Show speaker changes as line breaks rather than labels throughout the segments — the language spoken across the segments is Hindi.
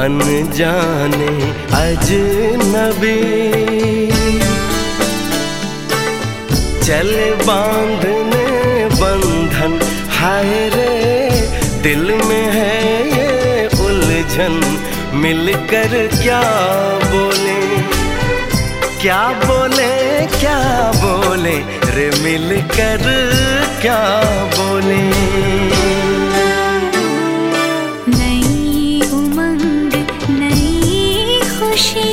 अनजाने अजनबी, चले बांधने बंधन, हाय रे दिल में है ये उलझन, मिलकर क्या बोले, क्या बोले, क्या बोले रे मिलकर क्या बोले।
नई उमंग नई खुशी,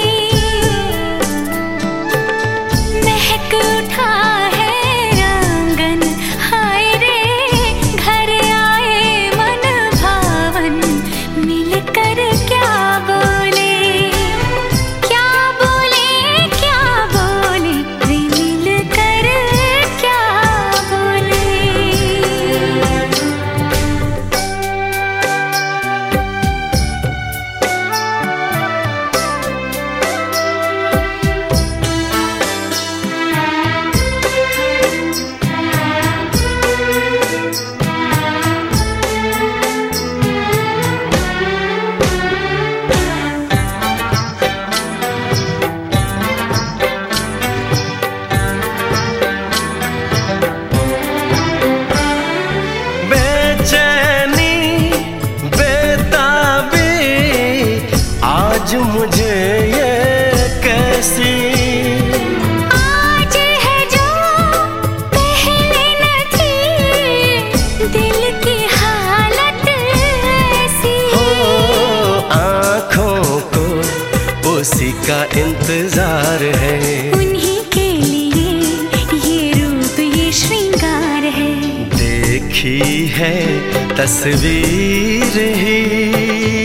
महक उठा है आंगन, हाय रे घर आए मन भावन, मिलकर क्या बोले, क्या बोले, क्या बोले रे मिलकर क्या बोले। आज मुझे ये कैसी, आज है जो पहले न थी, दिल की हालत ऐसी
हो आँखों को उसी का इंतजार है,
उन्हीं के लिए ये रूप ये श्रृंगार है,
देखी है तस्वीर ही,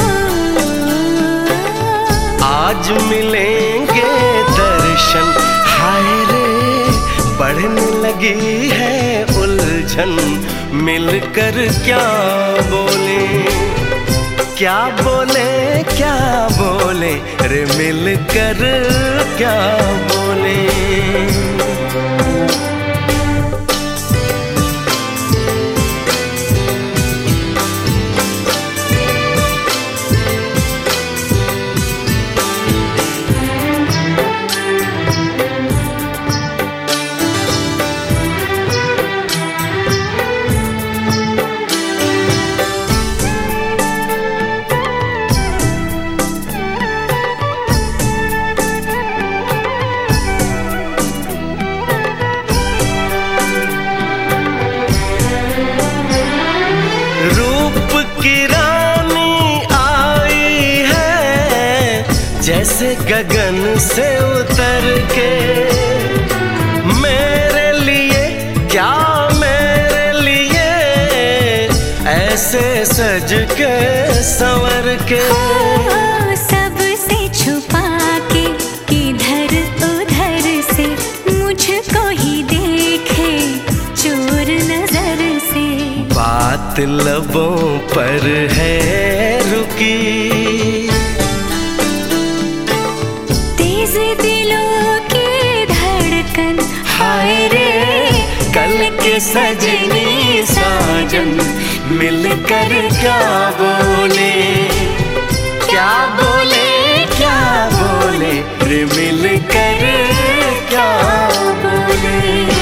आज मिलेंगे दर्शन, हाय रे बढ़ने लगी है उलझन, मिलकर क्या बोले, क्या बोले, क्या बोले रे मिलकर क्या बोले। जैसे गगन से उतर के, मेरे लिए क्या मेरे लिए ऐसे सज के संवर के,
सबसे छुपा के इधर उधर से मुझको ही देखे चोर नजर से,
बात लबों पर है रुकी,
दिलों की धड़कन, हाय रे कल के सजनी साजन, मिलकर क्या बोले, क्या बोले, क्या बोले रे मिलकर क्या बोले।